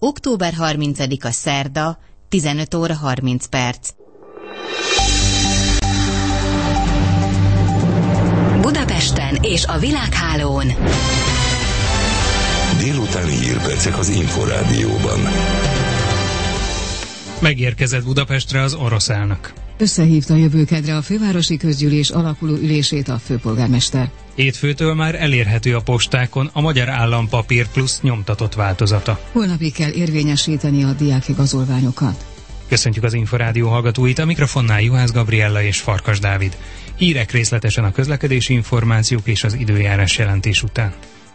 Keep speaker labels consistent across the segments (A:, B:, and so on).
A: Október 30-a szerda, 15 óra 30 perc.
B: Budapesten és a világhálón.
C: Délutáni hírpercek az Inforádióban.
D: Megérkezett Budapestre az orosz elnök.
E: Összehívta jövő kedre a fővárosi közgyűlés alakuló ülését a főpolgármester.
D: Hétfőtől már elérhető a postákon a Magyar Állampapír Plusz nyomtatott változata.
E: Holnapig kell érvényesíteni a diákigazolványokat.
D: Köszöntjük az Inforádió hallgatóit, a mikrofonnál Juhász Gabriella és Farkas Dávid. Hírek részletesen a közlekedési információk és az időjárás jelentés után.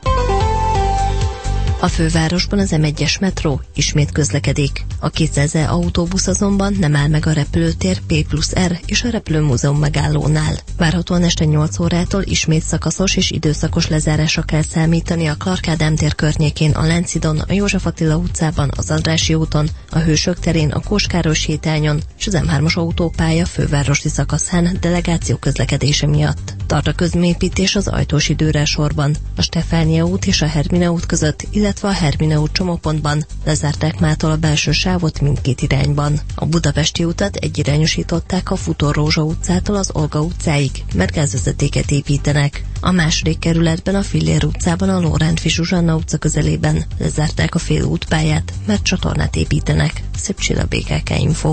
F: A fővárosban az M1-es metró ismét közlekedik. A 200 autóbusz azonban nem áll meg a repülőtér P+R és a repülőmúzeum megállónál. Várhatóan este 8 órától ismét szakaszos és időszakos lezárásra kell számítani a Clark Ádám tér környékén, a Lánchidon, a József Attila utcában, az Andrássy úton, a Hősök terén, a Kós Károly sétányon és az M3-as autópálya fővárosi szakaszán delegáció közlekedése miatt. Tart a közműépítés az Ajtósi Dőrrel sorban, a Stefánia út és a Hermine út között, illetve a Hermine út csomópontban lezárták mától a belső sávot mindkét irányban. A Budapesti utat egyirányosították a Futórózsa utcától az Olga utcáig, mert gázvezetéket építenek. A második kerületben a Fillér utcában a Lórántfi Zsuzsanna utca közelében lezárták a félútpályát, mert csatornát építenek. Szépcsilla, BKK Info.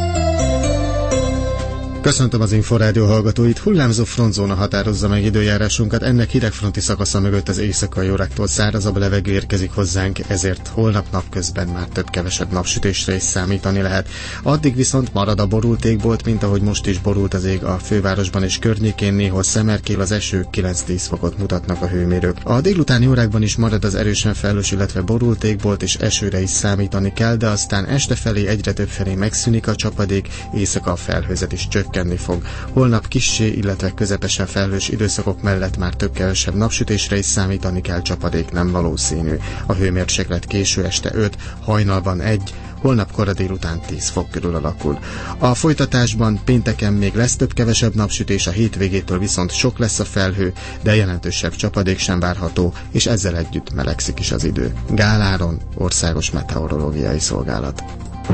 G: Köszöntöm az Inforádió hallgatóit. Hullámzó frontzóna határozza meg időjárásunkat. Ennek hidegfronti szakasza mögött az éjszakai óráktól szárazabb levegő érkezik hozzánk, ezért holnap napközben már több-kevesebb napsütésre is számítani lehet. Addig viszont marad a borult égbolt, mint ahogy most is borult az ég a fővárosban és környékén, néhol szemerkél, az eső 9-10 fokot mutatnak a hőmérők. A délutáni órákban is marad az erősen felhős, illetve borult égbolt, és esőre is számítani kell, de aztán este felé egyre több felé megszűnik a csapadék, éjszaka a felhőzet is csökkenni fog. Holnap kissé, illetve közepesen felhős időszakok mellett már több-kevesebb napsütésre is számítani kell, csapadék nem valószínű. A hőmérséklet késő este 5, hajnalban 1, holnap kora délután 10 fok körül alakul. A folytatásban pénteken még lesz több-kevesebb napsütés, a hétvégétől viszont sok lesz a felhő, de jelentősebb csapadék sem várható, és ezzel együtt melegszik is az idő. Gál Áron, Országos Meteorológiai Szolgálat.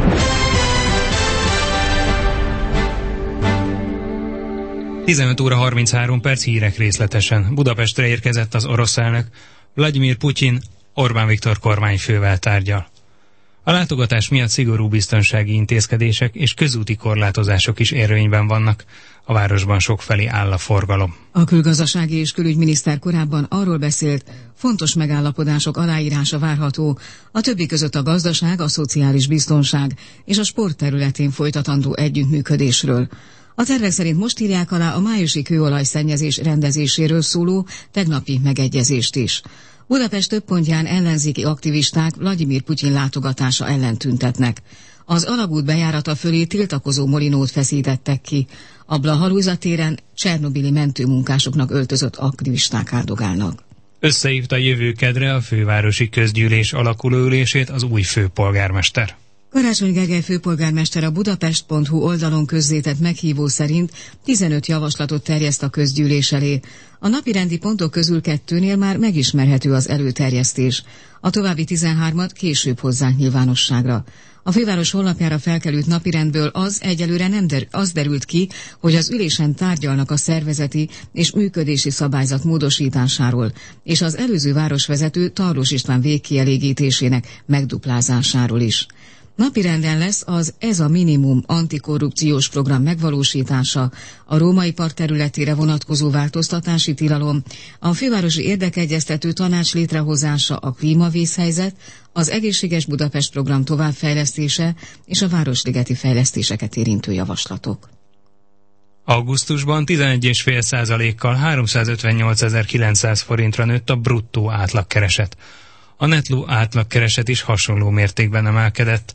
D: ...15 óra 33 perc, hírek részletesen. Budapestre érkezett az orosz elnök. Vladimir Putyin Orbán Viktor kormányfővel tárgyal. A látogatás miatt szigorú biztonsági intézkedések és közúti korlátozások is érvényben vannak. A városban sokfelé áll a forgalom.
E: A külgazdasági és külügyminiszter korábban arról beszélt, fontos megállapodások aláírása várható, a többi között a gazdaság, a szociális biztonság és a sport területén folytatandó együttműködésről. A tervek szerint most írják alá a májusi kőolajszennyezés rendezéséről szóló tegnapi megegyezést is. Budapest több pontján ellenzéki aktivisták Vladimir Putyin látogatása ellen tüntetnek. Az alagút bejárata fölé tiltakozó molinót feszítettek ki. A Blahalújza téren csernobili mentőmunkásoknak öltözött aktivisták áldogálnak.
D: Összehívta jövő kedre a fővárosi közgyűlés alakulóülését az új főpolgármester.
E: Karácsony Gergely főpolgármester a budapest.hu oldalon közzétett meghívó szerint 15 javaslatot terjeszt a közgyűlés elé. A napirendi pontok közül 2-nél már megismerhető az előterjesztés. A további 13-at később hozzák nyilvánosságra. A főváros honlapjára felkerült napirendből egyelőre az derült ki, hogy az ülésen tárgyalnak a szervezeti és működési szabályzat módosításáról, és az előző városvezető Tarlós István végkielégítésének megduplázásáról is. Napirenden lesz az Ez a minimum antikorrupciós program megvalósítása, a Római Park területére vonatkozó változtatási tilalom, a fővárosi érdekegyeztető tanács létrehozása, a klímavészhelyzet, az Egészséges Budapest program továbbfejlesztése és a városligeti fejlesztéseket érintő javaslatok.
D: Augusztusban 11,5%-kal 358.900 forintra nőtt a bruttó átlagkereset. A nettó átlagkereset is hasonló mértékben emelkedett.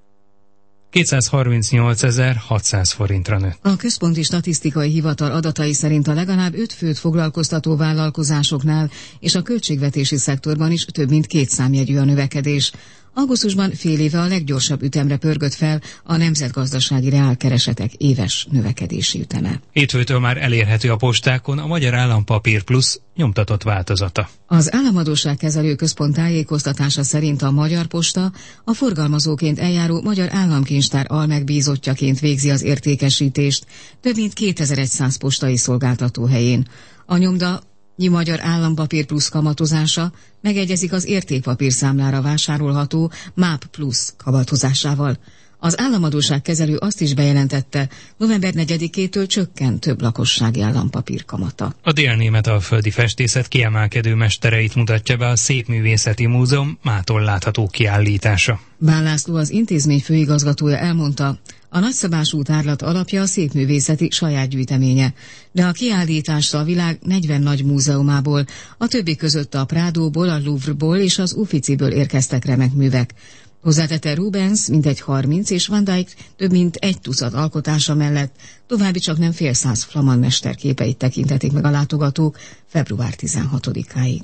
D: 238.600 forintra nőtt.
E: A Központi Statisztikai Hivatal adatai szerint a legalább 5 főt foglalkoztató vállalkozásoknál és a költségvetési szektorban is több mint 2 számjegyű a növekedés. Augusztusban fél éve a leggyorsabb ütemre pörgött fel a nemzetgazdasági reálkeresetek éves növekedési üteme.
D: Hétfőtől már elérhető a postákon a Magyar Állampapír Plusz nyomtatott változata.
E: Az Államadósságkezelő Központ tájékoztatása szerint a Magyar Posta a forgalmazóként eljáró Magyar Államkincstár almegbízottjaként végzi az értékesítést több mint 2100 postai szolgáltató helyén. A nyomda Magyar Állampapír Plusz kamatozása megegyezik az értékpapírszámlára vásárolható MÁP Plusz kamatozásával. Az államadósságkezelő azt is bejelentette, november 4-től csökken több lakossági állampapír kamata.
D: A délnémetalföldi festészet kiemelkedő mestereit mutatja be a Szépművészeti Múzeum mától látható kiállítása.
E: Bán László, az intézmény főigazgatója elmondta, a nagyszabású tárlat alapja a szépművészeti saját gyűjteménye, de a kiállításra a világ 40 nagy múzeumából, a többi között a Prádóból, a Louvre-ból és az Uffiziből érkeztek remek művek. Hozzátette, Rubens mintegy 30 és Van Dyck több mint egy tucat alkotása mellett további csak nem fél száz flamand mester képeit tekinthetik meg a látogatók február 16-áig.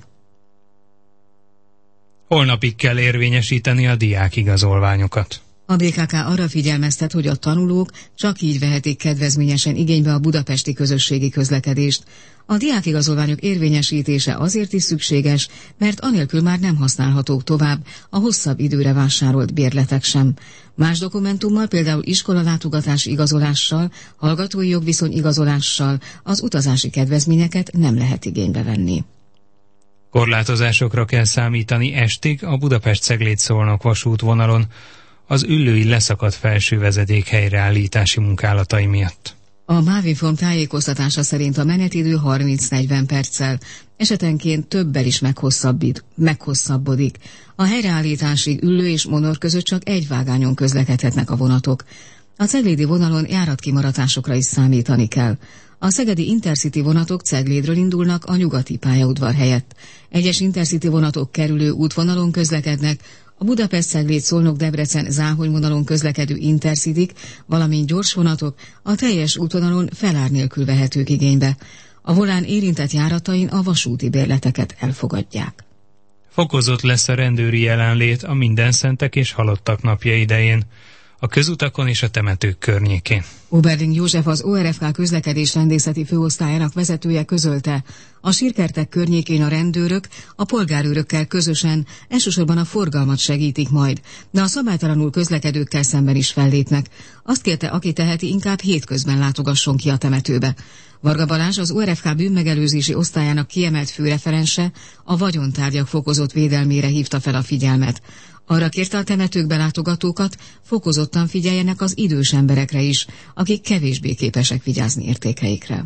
D: Holnapig kell érvényesíteni a diákigazolványokat.
E: A BKK arra figyelmeztet, hogy a tanulók csak így vehetik kedvezményesen igénybe a budapesti közösségi közlekedést. A diákigazolványok érvényesítése azért is szükséges, mert anélkül már nem használhatók tovább a hosszabb időre vásárolt bérletek sem. Más dokumentummal, például iskolalátogatási igazolással, hallgatói jogviszony igazolással az utazási kedvezményeket nem lehet igénybe venni.
D: Korlátozásokra kell számítani estig a Budapest-Cegléd-Szolnok vasútvonalon az Üllői leszakadt felső vezeték helyreállítási munkálatai miatt.
E: A MÁV-Inform tájékoztatása szerint a menetidő 30-40 perccel, esetenként többel is meghosszabbodik. A helyreállításig Üllő és Monor között csak egy vágányon közlekedhetnek a vonatok. A ceglédi vonalon járatkimaradásokra is számítani kell. A szegedi Intercity vonatok Ceglédről indulnak a nyugati pályaudvar helyett. Egyes Intercity vonatok kerülő útvonalon közlekednek, a Budapest-Cegléd-Szolnok-Debrecen-Záhony vonalon közlekedő Intercityk, valamint gyorsvonatok a teljes útvonalon felár nélkül vehetők igénybe. A volán érintett járatain a vasúti bérleteket elfogadják.
D: Fokozott lesz a rendőri jelenlét a Mindenszentek és Halottak napja idején, a közutakon és a temetők környékén.
E: Oberling József, az ORFK közlekedésrendészeti főosztályának vezetője közölte, a sírkertek környékén a rendőrök a polgárőrökkel közösen elsősorban a forgalmat segítik majd, de a szabálytalanul közlekedőkkel szemben is fellépnek. Azt kérte, aki teheti, inkább hétközben látogasson ki a temetőbe. Varga Balázs, az ORFK bűnmegelőzési osztályának kiemelt főreferense, a vagyontárgyak fokozott védelmére hívta fel a figyelmet. Arra kérte a temetőkbe látogatókat, fokozottan figyeljenek az idős emberekre is, akik kevésbé képesek vigyázni értékeikre.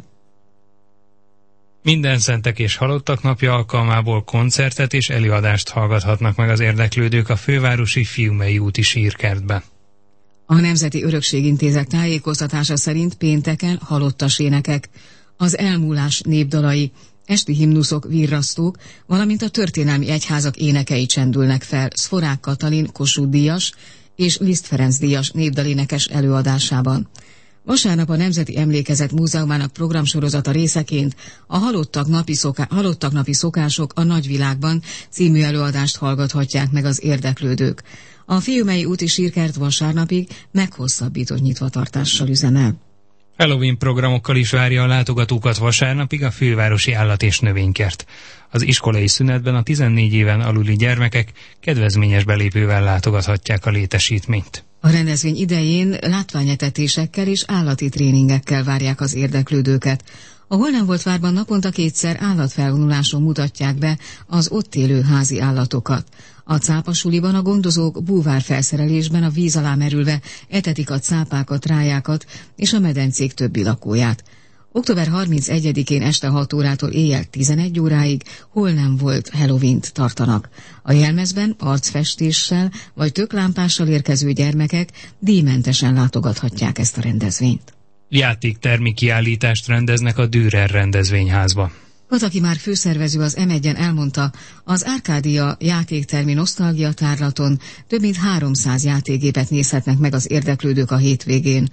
D: Mindenszentek és Halottak napja alkalmából koncertet és előadást hallgathatnak meg az érdeklődők a fővárosi Fiumei úti sírkertben.
E: A Nemzeti Örökségintézet tájékoztatása szerint pénteken halottas énekek, az elmúlás népdalai, esti himnuszok, virrasztók, valamint a történelmi egyházak énekei csendülnek fel Szforák Katalin Kossuth díjas és Liszt Ferenc díjas népdalénekes előadásában. Vasárnap a Nemzeti Emlékezet Múzeumának programsorozata részeként a Halottak napi szokások a nagyvilágban című előadást hallgathatják meg az érdeklődők. A Fiumei úti sírkert vasárnapig meghosszabbított nyitvatartással üzemel.
D: Halloween programokkal is várja a látogatókat vasárnapig a fővárosi állat- és növénykert. Az iskolai szünetben a 14 éven aluli gyermekek kedvezményes belépővel látogathatják a létesítményt.
E: A rendezvény idején látványetetésekkel és állati tréningekkel várják az érdeklődőket. A Hol nem volt várban naponta kétszer állatfelvonuláson mutatják be az ott élő házi állatokat. A cápasuliban a gondozók búvárfelszerelésben a víz alá merülve etetik a cápákat, rájákat és a medencék többi lakóját. Október 31-én este 6 órától éjjel 11 óráig Hol nem volt Halloween-t tartanak. A jelmezben arcfestéssel vagy töklámpással érkező gyermekek díjmentesen látogathatják ezt a rendezvényt.
D: Játéktermi kiállítást rendeznek a Dürer rendezvényházba.
E: Pataki Márk főszervező az M1-en elmondta, az Árkádia játéktermi nosztalgia tárlaton több mint 300 játékgépet nézhetnek meg az érdeklődők a hétvégén.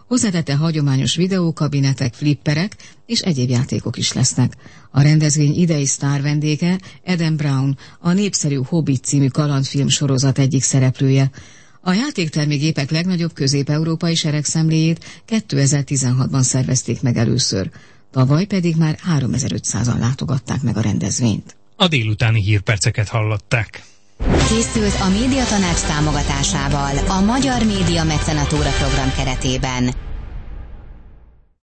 E: Hozzátette, hagyományos videókabinetek, flipperek és egyéb játékok is lesznek. A rendezvény idei sztár vendége Adam Brown, a népszerű Hobbit című kalandfilm sorozat egyik szereplője. A játéktermi gépek legnagyobb közép-európai seregszemléjét 2016-ban szervezték meg először. Tavaly pedig már 3500-an látogatták meg a rendezvényt.
D: A délutáni hírperceket hallották.
B: Készült a Médiatanács támogatásával a Magyar Média Mecenatúra program keretében.